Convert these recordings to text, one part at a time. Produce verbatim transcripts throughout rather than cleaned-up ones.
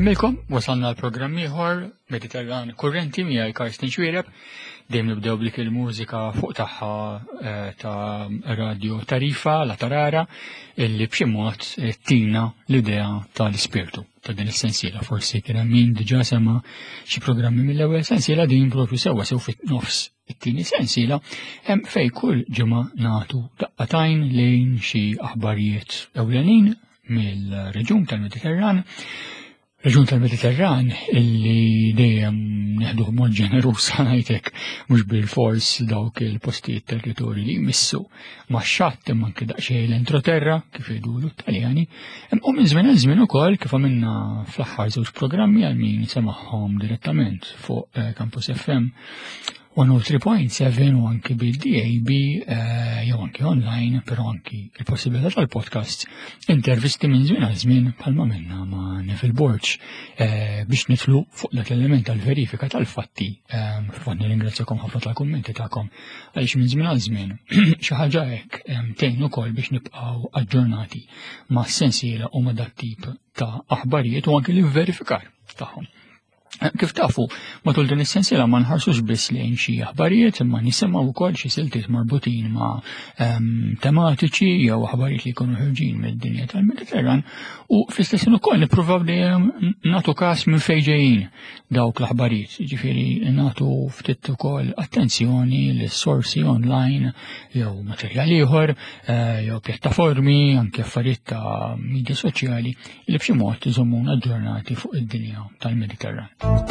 Nemmilkom, wasalna l-programm ieħor Mediterran Kurrenti miegħi Karsten Xwiereb, dejjem nibdew blik il-mużika fuq tagħha ta' Radio Tarifa, La Tarara, illi b'xi mod tina l-idea tal-ispirtu ta' din is-sensiela. Forsi kien hemm min diġà sema xi programmi mill-ewwel sensiela din propju sewwa sew fit-nofs it-tieni sensiela hemm fejn kull ġimgħa nagħtu daqqatajn lejn xi aħbarijiet ewlenin mill-reġjun tal-Mediterran. Reġjun tal-Mediterran illi dejjem neħduh mod ġenerus ngħidlek mhux bil-fors dawk il-postijiet territorji li jmissu max-xatt imma anke daqsxejn l-entroterra kif jgħidulu t-Taljani. U minn żmien għal żmien ukoll kif għamilna fl-aħħar żewġ programmi għal min semagħhom direttament fuq Campus F M one oh three point seven u anki bil-D A B jew anki online, però anki il-possibilità tal-podcast intervisti minn żmien għal żmien bħalma minna ma' Neville Borch biex nitlu fuq dak l-element tal-verifika tal-fatti. Fil-fatt nirringrazzjakom ħafna tal-kummenti tagħkom għaliex minn żmien għal żmien xi ħaġa hekk tgħin ukoll biex nibqgħu aġġornati ma' sensiela u ma' dak tip ta' aħbarijiet u anki l-verifikar tagħhom. Kif tafu, matul din is-sensiela ma nħarsux biss lejn xi aħbarijiet imma nisimgħu wkoll xi siltiet marbutin ma' tematiċi jew aħbarijiet li jkunu ħerġin mid-dinja tal-Mediterran u fl-istess ukoll nippruvaw dejjem nagħtu każ minn fejn ġejjin dawk l-aħbarijiet. Jiġifieri nagħtu ftit ukoll attenzjoni lis-sorsi online jew materjal ieħor jew pjattaformi anke affarijiet ta' midja soċjali li b'xi mod iżommuna aġġornati fuq id-dinja tal-Mediterran.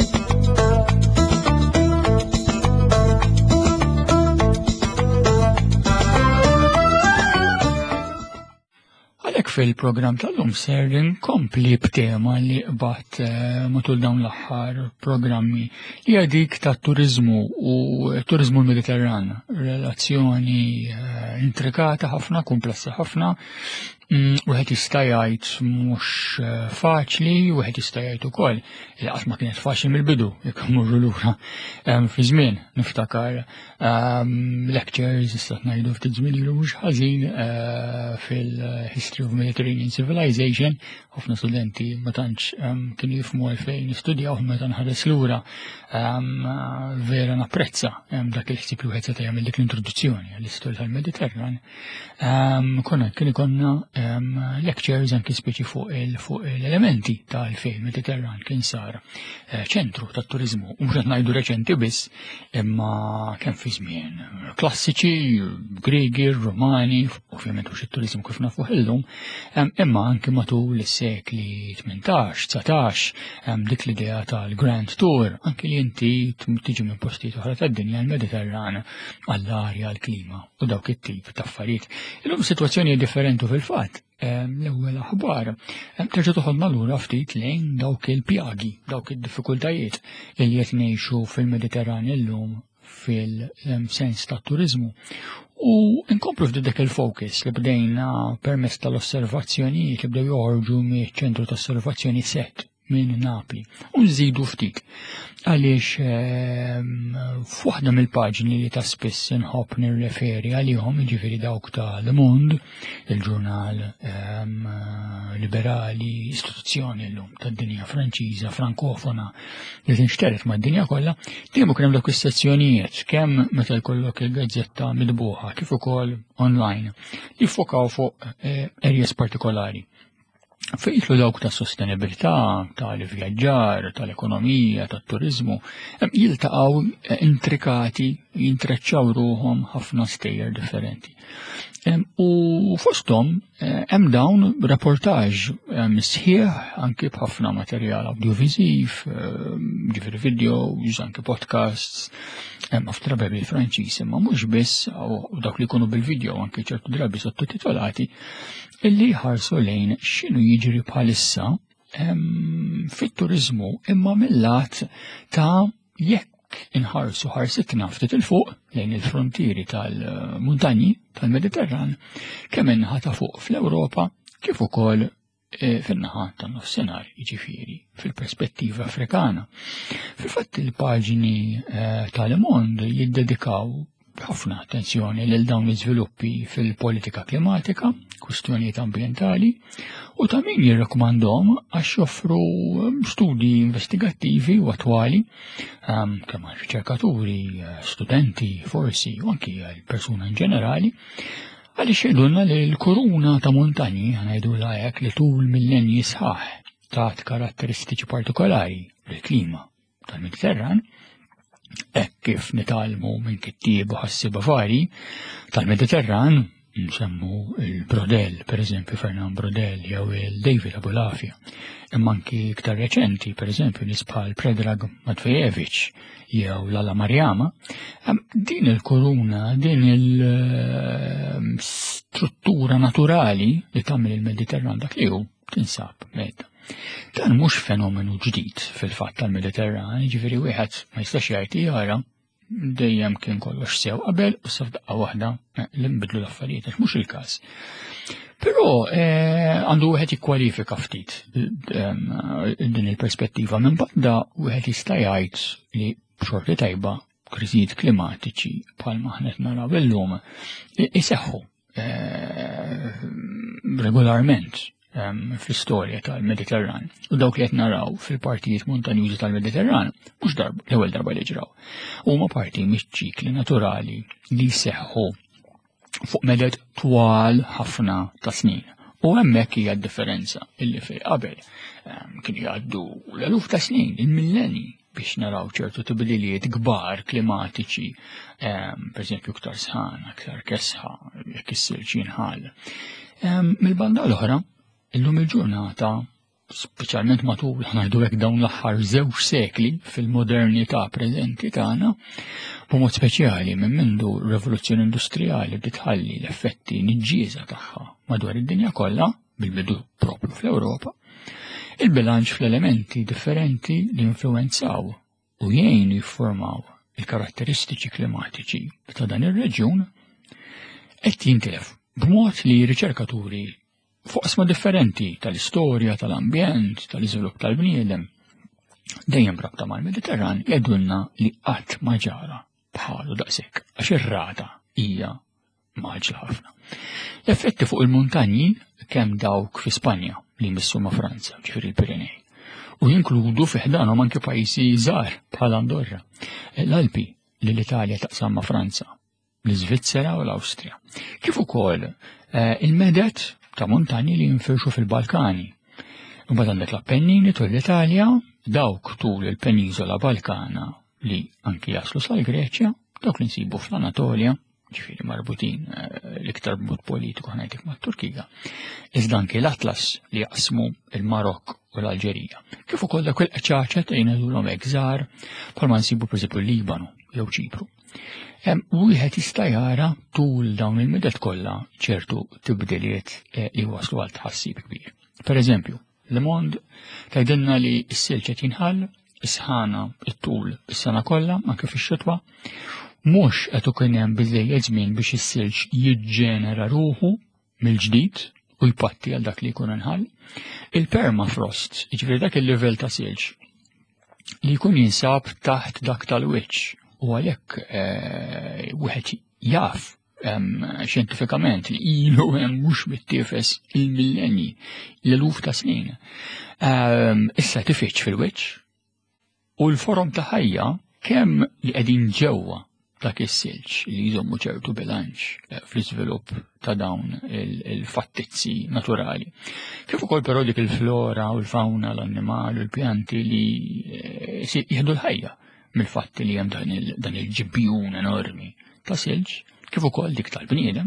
Għalhekk fil-programm tal-lum ser inkompli b'tema li qbad matul dawn l-aħħar programmi li hija dik tat-turiżmu u turiżmu l-Mediterran, relazzjoni intrikata ħafna, komplessa ħafna. Wieħed jista' jgħid mhux faċli, wieħed jista' jgħid ukoll li qatt ma kienet faċli mill-bidu jekk mmorru lura fi żmien niftakar lectures issa ngħidu ftit żmien ilu mhux ħażin fil-History of Mediterranean Civilization. Ħafna studenti ma tantx kienu jifhmu għalfejn jistudjaw meta nħares lura vera napprezza dak il-ħsieb li wieħed seta' jagħmel dik l-introduzzjoni għall-istorja tal-Mediterran. Konna kien ikollna lectures anki speċi fuq l-elementi tal-fejn Mediterran kien sar ċentru tat-turiżmu u mhux qed ngħidu reċenti biss imma kemm fi żmien klassiċi, Griegi, Rumani, ovvjament mhux it-turiżmu kif nafu ħillhom, imma anke matul is-sekli tmintax, tsatax, dik l-idea tal-Grand Tour, anke li inti tiġi minn postijiet oħra tad-dinja l-Mediterran għall-arja, għall-klima u dawk it-tip ta' affarijiet. Illum sitwazzjoni differenti fil-fatt. L-ewwel aħbar terġa' toħodna lura ftit lejn dawk il-pjagi, dawk id-diffikultajiet li qed ngħixu fil-Mediterran illum fil-sens tat-turiżmu. U nkomplu f'dik dak il-focus li bdejna permezz tal-osservazzjonijiet li bdew joħorġu miċ-ċentru ta' osservazzjoni set minn Napli. U nżidu ftit għaliex f'waħda mill-paġni li ta' spiss inħobb nirreferi għalihom, jiġifieri dawk ta' Le Monde, il-ġurnal liberali, istituzzjoni llum tad-dinja Franċiża, Frankofona li tinxteret mad-dinja kollha, dejjem kien hemm dak is-sezzjonijiet kemm meta jkollok il-gazzetta midbuħa kif ukoll online li jiffokaw fuq areas partikolari. Fejtlu dawk ta' sostenibilità, tal-vjaġġar, tal-ekonomija, tat-turiżmu, jiltaqgħu intrikati, jintreċċaw ruhom ħafna stejjer differenti. U fosthom hemm dawn reportaġġ sħiħ anke b'ħafna materjal audiovisiv, ġifieri videos, anke podcasts, ħafna drabi bil-Franċiż, imma mhux biss u dawk li jkunu bil-video anke ċertu drabi sottotitolati illi jħarsu lejn x'inhu jiġri bħalissa fit-turiżmu imma mill-lat ta' jekk inħarsu ħarsitna ftit il-fuq lejn il-frontieri tal-muntanji tal-Mediterran kemm innaħa ta' fuq fl-Ewropa kif ukoll fin-naħa tan-nofsinhar, jiġifieri fil-perspettiva Afrikana. Fil-fatt il-paġini tal-Le Monde jiddedikaw ħafna attenzjoni lil dawn l-iżviluppi fil-politika klimatika, kwistjonijiet ambjentali, u ta' min jirrakkomandhom għax joffru studji investigattivi u attwali um, kemm għal riċerkaturi, studenti, forsi, u anki għal persuna in ġenerali, għaliex jgħidulna li l-kuruna ta' montanji għanajdu lajek li tul millenji sħaħ tat karatteristiċi partikolari l-klima tal-Mediterran, hekk kif nitalmu minn kittieb u ħassiba vari tal-Mediterran, nsemmu il-Brodel, per eżempju Fernand Brodel, jew il-David Abulafia, imma anki iktar reċenti, per eżempju nies bħal Predrag Matvejevic, jew Lala Marjama, din il-kuruna, din il-struttura naturali li tagħmel il-Mediterran dak li hu tinsab medda. Dan mhux fenomenu ġdid fil-fatt tal-Mediterran, ġifieri wieħed ma jistax jgħid jara dejjem kien kollox sew qabel u sa f'daqqa waħda li nbidlu l-affarijiet għax mhux il-każ. Però għandu wieħed jikkwalifika ftit din il-perspettiva minn banda wieħed jista' jgħid li b'xorti tajba kriżijiet klimatiċi bħalma aħna qed naraw illum iseħħu regolarment fl-istorja tal-Mediterran. U dawk li qed naraw fil-partijiet montanjużi tal-Mediterran mhux darba l-ewwel darba li ġraw. Huma parti miċ-ċikli naturali li jseħħu fuq medet twal ħafna ta' snin. U hemmhekk hija d-differenza illi fejn qabel kien jgħaddu l-eluf ta' snin, il-millenni biex naraw ċertu tibdiliet kbar klimatiċi, per esempio iktar sħan, iktar kesħa, jekk is-silġ jinħal. Mill-banda l-oħra, illum il-ġurnata, speċjalment matul ngħidu hekk dawn l-aħħar żewġ sekli fil-modernità preżenti tagħna, b'mod speċjali minn mindu r-rivoluzzjoni industrijali bdiet tħalli l-effetti niġġiesa tagħha madwar id-dinja kollha, bil-bidu propju fl-Ewropa, il-bilanċ fl-elementi differenti li influenzaw u jgħinu jiffurmaw il-karatteristiċi klimatiċi ta' dan ir-reġjun qed jintilef b'mod li riċerkaturi fuq isma differenti tal-istorja, tal-ambjent, tal-iżvilupp tal-bniedem, dejjem rabta mal-Mediterran jgħidulna li qatt ma ġara bħalu daqshekk għax ir-rata hija maġla ħafna. L-effetti fuq il-muntanji kemm dawk fi Spanja li jmissu ma' Franza, ġifieri l-Pirenej, u jinkludu fi ħdanhom anke pajjiżi żgħar bħal Andorra, l-Alpi li l-Italja taqsam ma' Franza, l-Iżvizzera u l-Awstrija. Kif ukoll il-medet ta' montanji li jinfirxu fil-Balkani. U bad għandek l-Appennini tul l-Italja, dawk tul il-Peniżola Balkana li anki jaslu sal-Greċja, dawk li nsibu fl-Anatolja, ġifieri marbutin l-iktar b'mod politiku ħanajtek mat-Turkija, iżda anki l-Atlas li jaqsmu il-Marokk u l-Alġerija. Kif ukoll dak il-qċaċet jgħinedulhom hekk żgħar bħalma nsibu pereżempju l-Libanu jew Ċipru. Wieħed jista' jara tul dawn il-medet kollha ċertu tibdiliet li waslu għal tħassib kbir. Pereżempju, Le Monde tgħidilna li s-silġ qed jinħall, is-sħana it-tul is-sena kollha anke fix-xitwa, mhux qed ikun hemm biżejjed żmien biex is-silġ jiġġenera ruħu mill-ġdid u jpatti għal dak li jkun inħall. Il-permafrost, jiġifieri dak il-livell ta' silġ li jkun jinsab taħt dak tal-wiċċ u għalhekk wieħed jaf xjentifikament li ilu hemm mhux mittiefes il-millenji, l-eluf ta' snin. Issa tifittx fil-wiċċ u l-forom ta' ħajja kemm li qegħdin ġewwa dak is-silġ li jżommu ċertu bilanċ fl-iżvilupp ta' dawn il-fattizzi naturali. Kif ukoll però dik il-flora u l-fawna, l-annimali u l-pjanti li jieħdu l-ħajja mill-fatti li hemm dan il-ġibbjun enormi ta' silġ, kif ukoll dik tal-bniedem,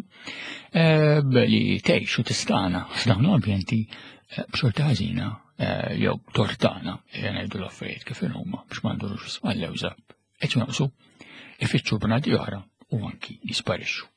li tgħix u tistana f'dawn l-ambjenti b'xorta ħażina jew tortana, ngħidu l-affarijiet kif huma biex ma ndurux għall-ewża qed jonqsu, ifittxu b'nadi oħra u anki jisparixxu.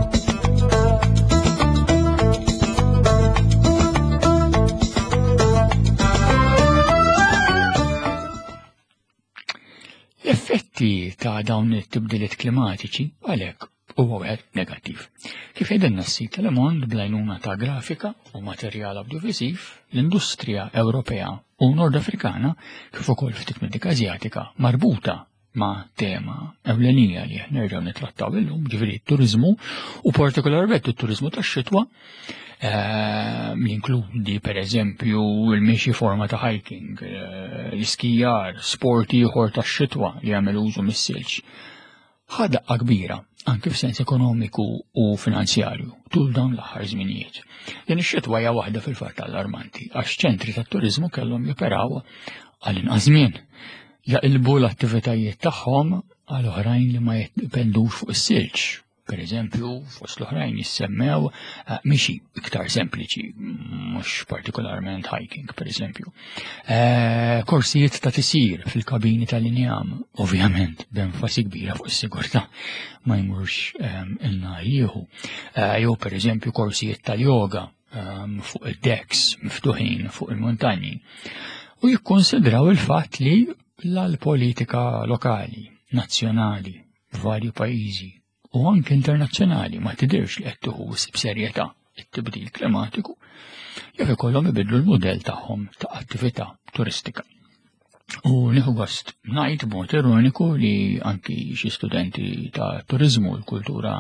L-effetti ta' dawn it-tibdiliet klimatiċi għalhekk huwa wieħed negattiv. Kif jgħidilna s-sit tal-Le Monde bl-għajnuna ta' grafika u materjal awdjoviżiv, l-industrija Ewropea u Nord Afrikana kif ukoll ftit mid-dik Asjatika marbuta ma' tema ewlenija li nerġgħu nittrattaw illum, ġifieri t-turiżmu u partikolarment it-turiżmu tax-xitwa li inkludi pereżempju l-mixi forma ta' hiking, l-iskijar, sport ieħor tax-xitwa li jagħmel użu mis-silġ. Ħadaqqa kbira anke f'sens ekonomiku u finanzjarju tul dawn l-aħħar żminijiet. Din ix-xitwa hija waħda fil-fatt allarmanti għax ċentri tat-turiżmu kellhom joperaw għal inqas żmien jaqilbu l-attivitajiet tagħhom għal oħrajn li ma jiddependux fuq is-silġ. Pereżempju, fost l-oħrajn jissemmew mixi iktar sempliċi, mhux partikolarment hiking, pereżempju. Korsijiet ta' tisir fil-kabini tal-injam, ovvjament b'enfasi kbira fuq is-sigurtà ma jmurx il-nar jieħu. Jew pereżempju korsijiet tal-yoga fuq id-decks miftuħin fuq il-montanji. U jikkonsidraw il-fatt li l-politika lokali, nazzjonali, f'varji pajjiżi u anke internazzjonali ma tidirx li qed tieħu b'serjetà it-tibdil klimatiku jew ikollhom ibidlu l-mudell tagħhom ta' attività turistika. U nieħu gost ngħid b'mod ironiku li anki xi studenti ta' turiżmu u l-kultura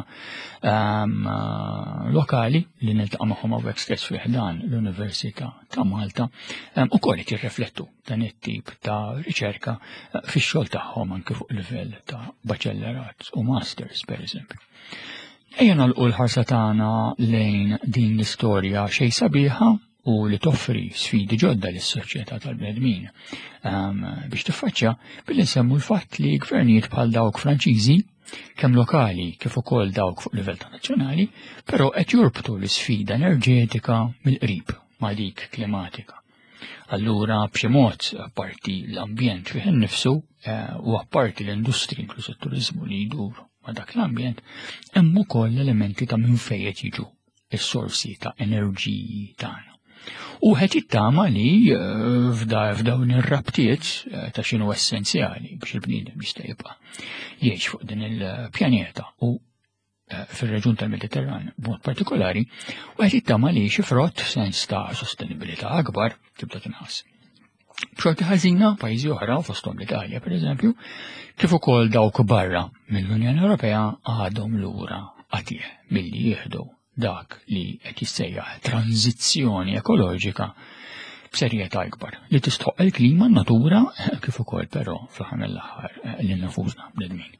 lokali li niltaqa' magħhom hawnhekk stess fih dan l-Università ta' Malta ukoll qed jirriflettu dan it-tip ta' riċerka fix-xogħol tagħhom anke fuq livell ta' baċellerat u masters pereżempju. Ejja nagħlqu l-ħarsa tagħna lejn din l-istorja xejn sabiħa u li toffri sfidi ġodda lis-soċjetà tal-bnedmin biex tiffaċċja billi nsemmu l-fatt li gvernijiet bħal dawk Franċiżi kemm lokali kif ukoll dawk fuq livell ta' nazzjonali, però qed jorbtu l-isfida enerġetika mill-qrib ma' dik klimatika. Allura b'xi mod apparti l-ambjent fih innifsu u apparti l-industri inkluż it-turiżmu li jdur ma' dak l-ambjent hemm ukoll elementi ta' minn fejn qed jiġu is-sorsi ta' enerġiji tagħna. U ħed jittama li f'dawn ir-rabtiet ta' xinu essenzjali biex il-bniedem jista' jibqa' jgħix fuq din il-pjaneta u fir-reġjun tal-Mediterran b'mod partikolari, u qed jittama li xi frott f'sens ta' sostenibilità akbar tibda tinħass. B'xorta ħażina pajjiżi oħra fosthom l-Italja pereżempju, kif ukoll dawk barra mill-Unjoni Ewropea għadhom lura għatih milli jieħdu dak li qed jissejjaħ tranzizzjoni ekoloġika b'serjetà ikbar li tistħoq il-klima n-natura kif ukoll però fl-aħħar mill-aħħar lil nafusna bnedmin.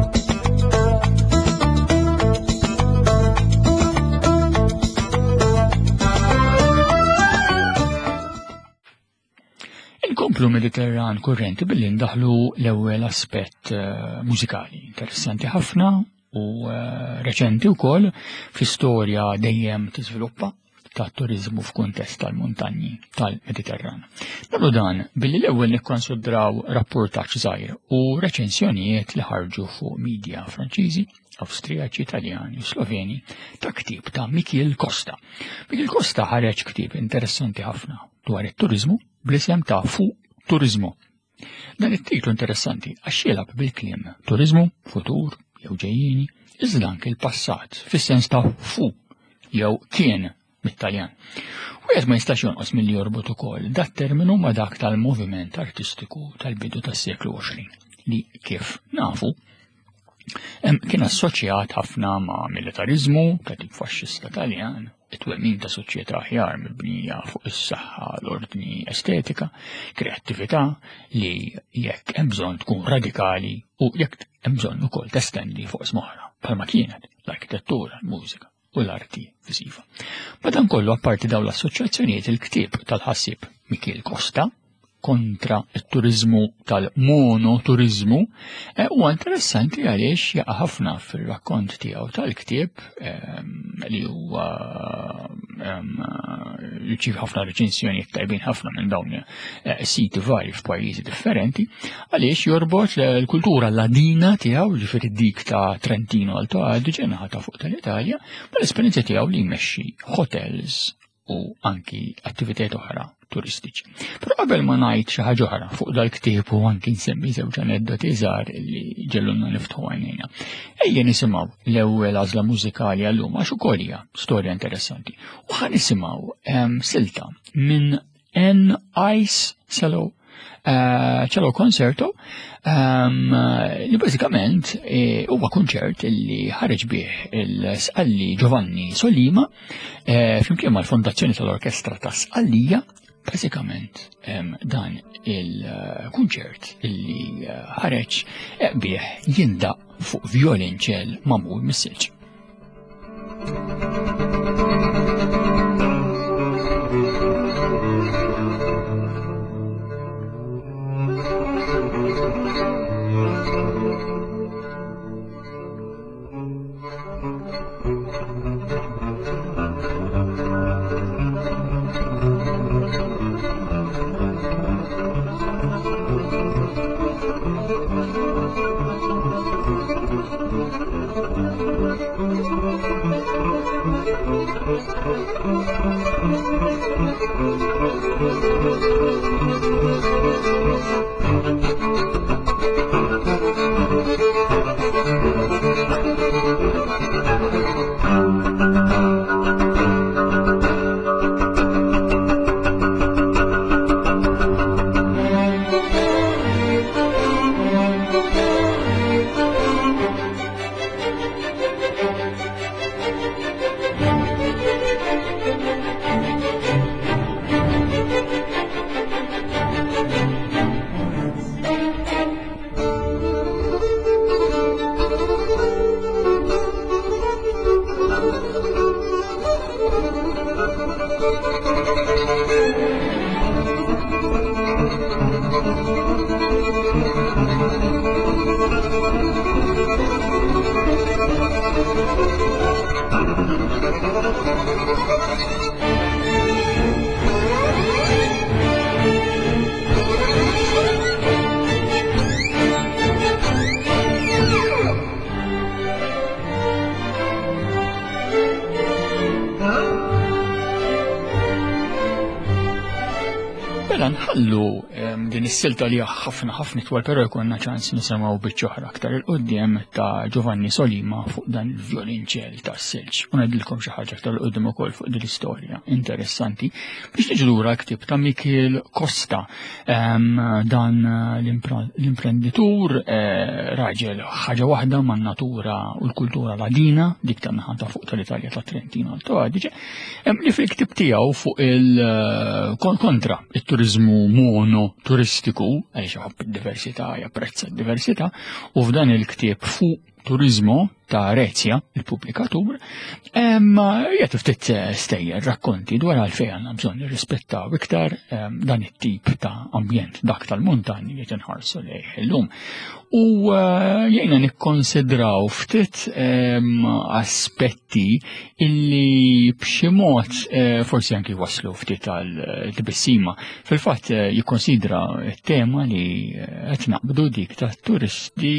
Inkomplu Mediterran kurrenti billi ndaħlu l-ewwel aspett mużikali interessanti ħafna u reċenti wkoll fl-istorja dejjem tiżviluppa tat turiżmu f'kuntest tal-muntanji tal-Mediterran. Nagħmlu dan billi l-ewwel nikkonsidraw rapportaġġ żgħir u reċensjonijiet li ħarġu fuq midja Franċiżi, Awstrijaċi, Italjani u Sloveni ta' ktieb ta' Michiel Costa. Michiel Costa ħareġ ktieb interessanti ħafna dwar it-turiżmu bl-isem ta' Fuq Turiżmu. Dan it-titlu interessanti għax jilgħab bil-kliem turiżmu, futur, jew ġejjini, iżda anke l-passat, fis-sens ta' fu, jew kien mit-Taljan. U qed ma jistax jonqos milli jorbot ukoll dat terminu ma' dak tal-moviment artistiku tal-bidu tas-seklu għoxrin li kif nafu kien assoċjat ħafna ma' militarizmu ta' tip faxxista Taljan, it-twemmin ta' soċjetà aħjar mibnija fuq is-saħħa, l-ordni estetika, kreattività li jekk hemm bżonn tkun radikali u jekk hemm bżonn ukoll testendi fuq smoħra bħalma kienet l-arkitettura, l-mużika u l-arti viżiva. Madankollu apparti dawn l-assoċjazzjonijiet il-ktieb tal-ħassib Michiel Costa kontra it-turizmu tal-monoturizmu huwa interessanti għaliex jaqa' ħafna fir-rakkont tiegħu tal-ktieb li huwa jirċiev ħafna reċensjonijiet tajbin ħafna minn dawn siti varji f'pajjiżi differenti għaliex jorbot l-kultura ladina tiegħu ġifieri dik ta' Trentino Alto Adige naħa fuq tal-Italja mal-esperjenza tiegħu li jmexxi hotels u anki attivitajiet oħra turistiċi. Però qabel ma ngħid xi ħaġa oħra fuq dal-ktieb u anki nsemmi żewġ aneddoti żgħar li ġellulna niftħu għajnejna. Ejja nisimgħu l-ewwel għażla mużikali għallum għax ukoll hija storja interessanti. U ħa nisimgħu silta minn N Ice Cello cello concerto li bażikament huwa kunċert li ħareġ bih il-Sqalli Giovanni Solima flimkien mal-Fondazzjoni tal-Orkestra ta' Sqallija. Bażikament dan il-kunċert illi ħareġ bih jindaq fuq violinċell magħmul mis-silġ. Nħallu din is-silta li ħafna ħafna twal, però jkollna ċans nisimgħu biċ-ċoħra aktar il-qudiem ta' Giovanni Solima fuq dan il-violinċell tas-silġ. U ngħidilkom xi ħaġa aktar il-qudiem ukoll fuq din l-istorja interessanti biex niġu lura ktieb ta' Michel Costa, dan l-imprenditur raġel ħaġa waħda man-natura u l-kultura ladina dik tan-naħa fuq tal-Italja tat Trentino Alto Adige, li fil-ktieb tiegħu fuq il-kontra it-turizmu mono turistiku, għaliex jħobb id-diversità, japprezza d-diversità, u f'dan il-ktieb fuq turizmu ta' Rezja, il-pubblikatur, jgħet ftit stejjer rakkonti dwar għalfejn għandna bżonn nirrispettaw iktar dan it-tip ta' ambjent dak tal-muntanji li tinħarsu lejh illum. U jgħina nikkonsidraw ftit aspetti illi b'xi mod forsi anki waslu ftit tal-tbissima. Fil-fatt jikkonsidra t-tema li qed naqbdu dik tat-turisti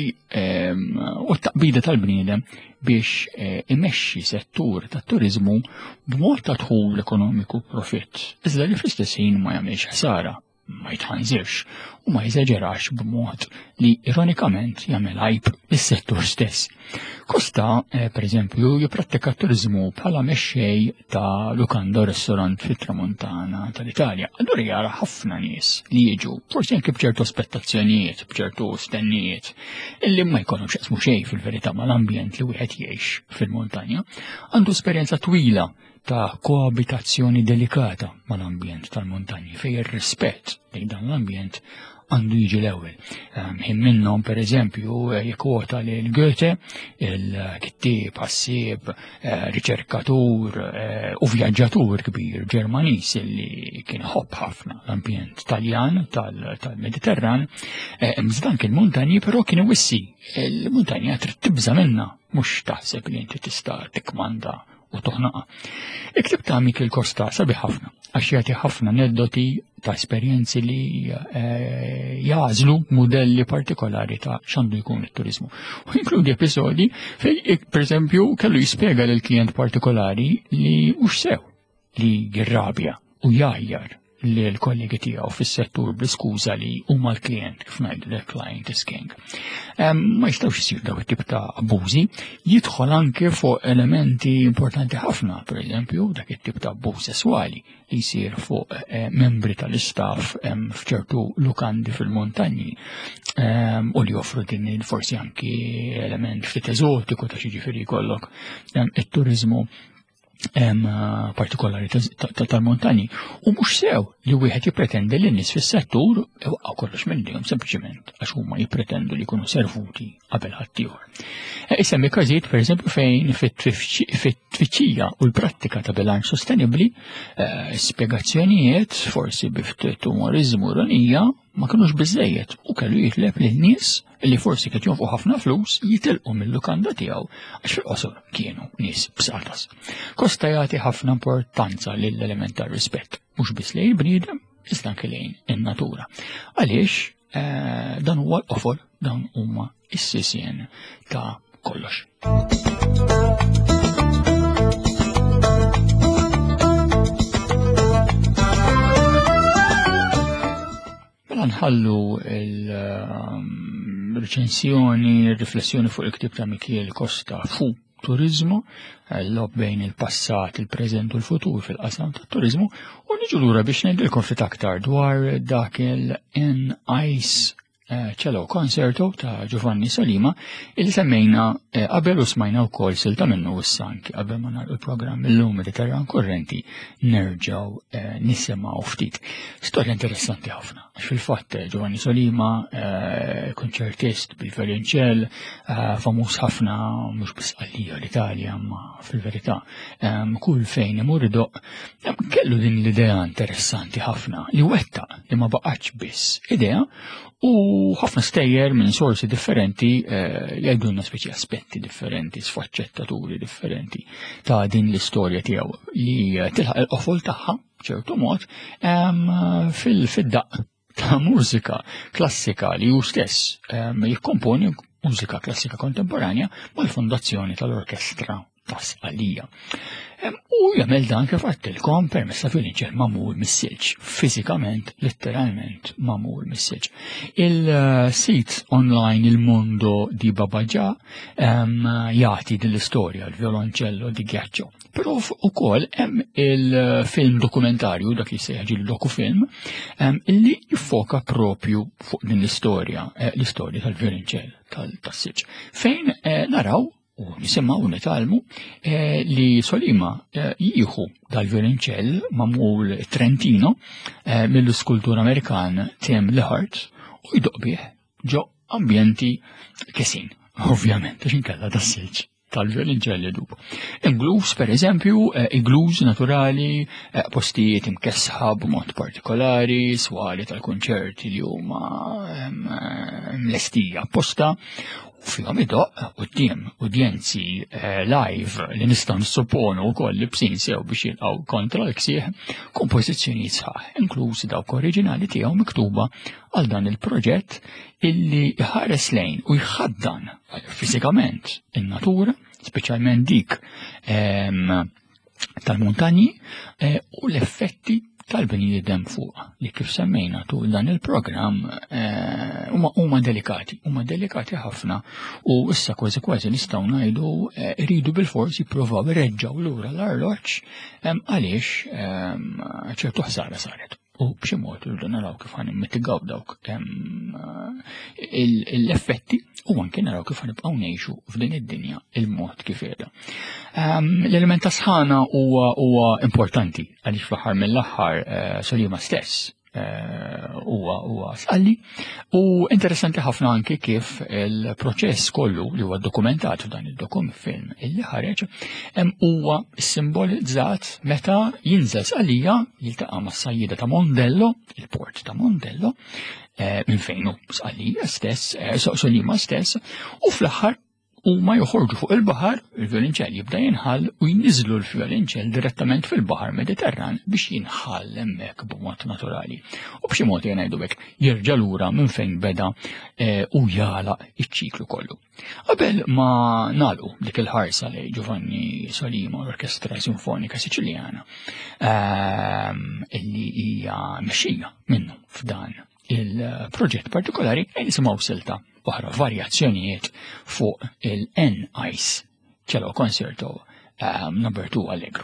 u t-taqbida tal-bniedem biex imexxi settur tat-turizmu b'mod ta' dħul ekonomiku profitt. Iżda li fl-istess ħin ma jagħmilx ħsara, ma jitħanżirx u ma jeżaġerax b'mod li ironikament jagħmel għajb lis-settur stess. Costa, per eżempju, jipprattika t-turizmu bħala mexxej ta' lukanda ristorant fit-tramuntana tal-Italja. Allura jara ħafna nies li jiġu, forsi anke b'ċertu aspettazzjonijiet, b'ċertu stennijiet, illi ma jkollhom x'jaqsmu xejn fil-verità mal-ambjent li wieħed jgħix fil-montanja, għandu esperjenza twila ta' koabitazzjoni delikata mal-ambjent tal-montanji fejn ir-rispett lejn dan l-ambjent għandu jiġi l-ewwel. Ħin minnhom pereżempju jikkwota lil Goethe, il-kittieb, ħassieb, riċerkatur u vjaġġatur kbir Ġermaniż li kien ħobb ħafna l-ambjent Taljan tal-Mediterran. Iżda anke l-muntanji però kienu wissi. Il-muntanja trid tibża minnha, mhux taħseb li inti tista' tikmanda u toħnaqa. Iktib ta' Michel Costa sabi ħafna, għax jagħti ħafna aneddoti ta' esperjenzi li jażlu modelli partikolari ta' x'għandu jkun it-turizmu. U jinkludi episodi fej, per eżempju, kellu jispjega lil klient partikolari li mhux sew li jirrabja u jgħajjar li l-kollegi tiegħu fis-settur bl-iskuża li huma l-klient kif ngħidu the client is king. Ma jistgħux isir daw it-tip ta' abbużi, jidħol anke fuq elementi importanti ħafna, pereżempju dak it-tip ta' abbuż sesswali li jsir fuq membri tal-istaff f'ċertu lukandi fil-montanji u li joffru din forsi anki element ftit eżotiku ta' xiġifieri jkollok it-turiżmu partikolari tal-montani u mhux sew li wieħed jippretendi li n-nies fis-settur iwaqgħu kollox minnhom sempliċement għax huma jippretendu li jkunu servuti qabel ħaddieħor. Isemmi każijiet pereżempju fejn fit-tfittxija u l-prattika ta' bilanċ sostenibbli spjegazzjonijiet forsi bi ftit umorizmu ironija ma kinux biżejjed u kellu jitleb lin nies li forsi qed jonfqu ħafna flus jitilqu mill-lukanda tiegħu għax fil-qosor kienu nies b'satas. Kosta jagħti ħafna importanza lill-element tar-rispett, mhux biss lejn bniedem, iżda anke lejn in-natura. Għaliex dan huwa l-qofol, dan huma s-sisien ta' kollox. Nħallu il-reċensjoni, il-riflessjoni fuq il-ktib ta' Michele Costa fuq turizmu, l-lob bejn il-passat, il-preżent u l-futur fil-qasam ta' turizmu, u niġu lura biex ngħidilkom ftit aktar dwar dak il-N-Ice Cello Concerto ta' Giovanni Solima illi semmejna qabel u smajna wkoll silta minnu s-sanki qabel ma nagħlqu l-programm illum Mediterran Kurrenti nerġgħu nisimgħu ftit. Storja interessanti ħafna għax fil-fatt Giovanni Solima konċertist bil-violonċell famuż ħafna mhux biss għalija l-Italja ma fil-verità kull fejn imur idoq kellu din l-idea interessanti ħafna li wettaq li ma baqgħetx biss idea u ħafna stejjer minn sorsi differenti jgħidulna speċi aspetti differenti, sfaċċettaturi differenti ta' din l-istorja tiegħu li tilħaq il-qofol tagħha ċertu mod fil-daqq ta' mużika klassika li hu stess jikkomponi mużika klassika kontemporanja mal-fondazzjoni tal-orkestra ta' Sqallija. U jagħmel dan kif għattilkom permezz ta' violonċell magħmul mis-silġ, fiżikament, letteralment magħmul mis-silġ. Il-sit online Il-Mondo di Babaggià jagħti din l-istorja l-violoncello di Ghiaccio. Però ukoll hemm il-film dokumentarju dak li se jaġi l-dokufilm illi jiffoka propju fuq din l-istorja, l-istorja tal-violonċell tas-silġ. Fejn naraw u nisimgħu nitalmu li Solima jieħu dal-violonċell magħmul Trentino mill-iskultur Amerikan Tim Lehart u jdoq bih ġo ambjenti kesin, ovvjament, għax inkella tas-silġ tal-violonċell idub. Iglus, per eżempju, iglus naturali, postijiet imkesħa b'mod partikolari, swali tal-konċerti li huma mlestija apposta, u fihom idoq quddiem udjenzi live li nistgħu nissupponu wkoll li bsin sew biex jilqgħu kontra l-ksieħ kompożizzjonijiet sħaħ, inklużi dawk oriġinali tiegħu miktuba għal dan il-proġett illi jħares lejn u jħaddan fiżikament in-natura, speċjalment dik tal-muntanji u l-effetti tal-bniedem fuq li kif semmejna tul dan il-programm huma delikati, huma delikati ħafna u issa kważi kważi nistgħu ngħidu rridu bil-fors jippruvaw ireġġgħu lura l-arloġġ għaliex ċertu ħsara saret. U b'xi mod irridu naraw kif ħan immitigaw dawk l-effetti u anke naraw kif ħanibqgħu ngħixu f'din id-dinja il-mod kif qiegħda. L-element ta' sħana huwa importanti għaliex fl-aħħar mill-aħħar Solima stess huwa huwa sqalli u interessanti ħafna anke kif il-proċess kollu li huwa dokumentat f'dan id-dokum film illi ħareġ huwa simbolizzat meta jinżel Sqallija jiltaqa' mas-sajjieda ta' Mondello, il-port ta' Mondello, minn fejn hu Sqallija stess, Solima stess, u fl-aħħar u ma joħorġu fuq il-baħar, il-violinċell jibda jinħall u jinniżlu l-violinċell direttament fil-baħar Mediterran biex jinħall hemmhekk b'mod naturali. U b'xi mod jgħidu hekk jerġa' lura minn fejn beda u jagħlaq iċ-ċiklu kollu. Qabel ma nagħlqu dik il-ħarsa li Giovanni Solima l-Orkestra Sinfonika Siċiljana illi hija mexxija minnu f'dan il-proġett partikolari qed nisimgħu silta oħra varjazzjonijiet fuq il-N Ice Cello Concerto um, number two Allegro.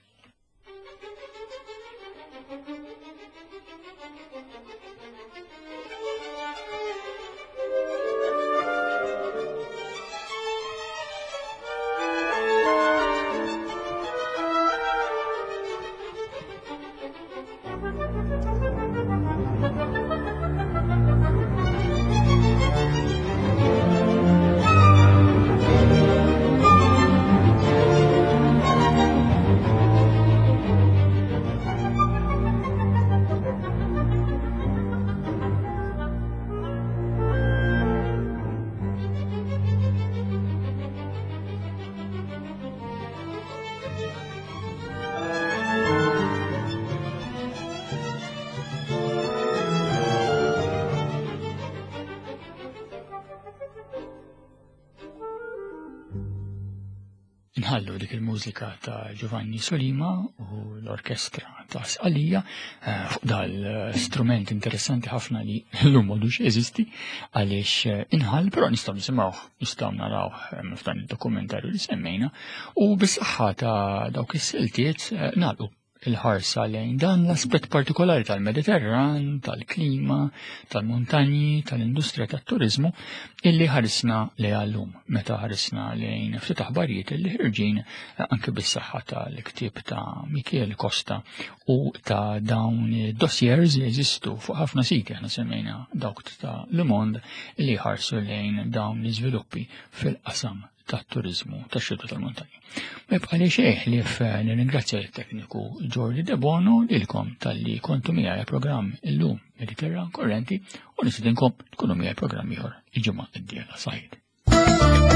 Nħallu dik il-mużika ta' Giovanni Solima u l-orkestra ta' Sqalija fuq dal-strument interessanti ħafna li l-lum modux jeżisti għaliex inħall, però nistgħu nisimgħuh, nistgħu narawh f'dan id-dokumentarju li semmejna u bis-saħħa ta' dawk is-siltiet nagħlqu il-ħarsa lejn dan l-aspett partikolari tal-Mediterran, tal-klima, tal-montanji, tal-industrija tat-turizmu illi ħarisna li għallum meta ħarisna lejn ftit aħbarijiet illi ħirġin anke bis-saħħa tal-ktieb ta' Michele Costa u ta' dawn dossiers li jeżistu fuq ħafna siti aħna semmejna dawk ta' Le Monde illi ħarsu lejn dawn l-iżviluppi fil-qasam tat-turizmu tax-xhieda tal-montanji. Ma jibqa' li xejn li nirringrazzja l-tekniku Giorgi De Bono lilkom tal-li kontu miegħi programm illum Mediterran Korrenti u nisidinkom tkunu miegħi programm ieħor il-ġimgħa d-dieħla sajt.